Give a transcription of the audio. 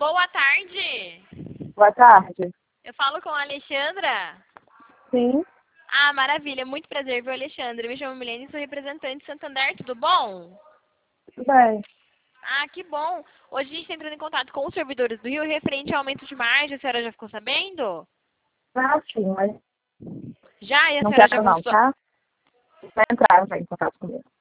Boa tarde. Boa tarde. Eu falo com a Alexandra? Sim, Ah, maravilha. Muito prazer, viu, Alexandra? Me chamo Milene e sou representante de Santander. Tudo bom? tudo bem. Ah, que bom. Hoje a gente está entrando em contato com os servidores do Rio referente ao aumento de margem. A senhora já ficou sabendo? Ah, sim, mas Já? E a não senhora já quero não, consultou? tá? Vai entrar em contato comigo.